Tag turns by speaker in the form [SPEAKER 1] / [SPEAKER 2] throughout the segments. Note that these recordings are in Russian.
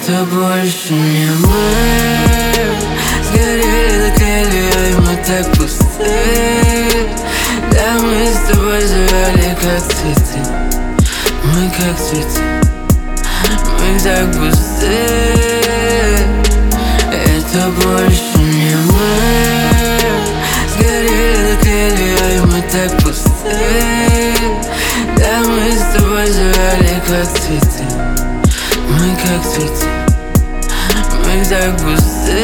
[SPEAKER 1] Это больше не мы. Сгорели, дотлели, и мы так пусты. Да, мы с тобой завяли, как цветы. Мы как цветы, мы так пусты. Это больше не мы. Сгорели, дотлели, и мы так пусты. Да, мы с тобой завяли, как цветы. Мы как цветы, мы так пусты.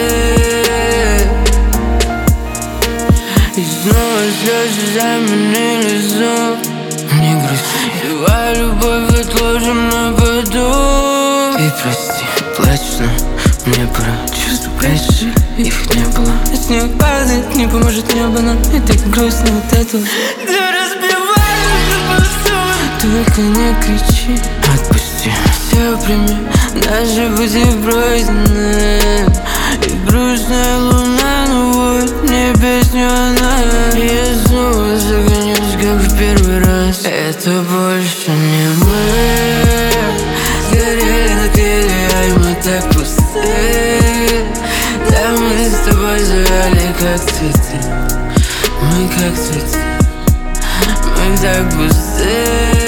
[SPEAKER 1] И снова слезы заменили сон. Не грусти, давай любовь отложим на потом. И прости, плачь, но мне пора. Чувства раньше их не было. И снег падает, не поможет небо нам. И так грустно от этого. Ты разбиваешь посуду. Только не кричи, отпусти. Все прими, наши пути пройдены. И грустная луна, но вот мне песню она. И я снова загонюсь, как в первый раз. Это больше не мы. Сгорели, дотлели, и мы так пусты. Да, мы с тобой завяли, как цветы. Мы как цветы, мы так пусты.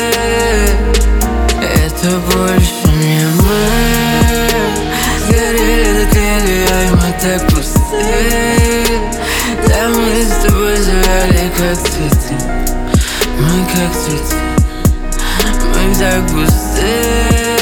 [SPEAKER 1] Это больше не мы. Сгорели, дотлели, и мы так пусты. Да, мы с тобой завяли, как цветы. Мы как цветы, мы так пусты.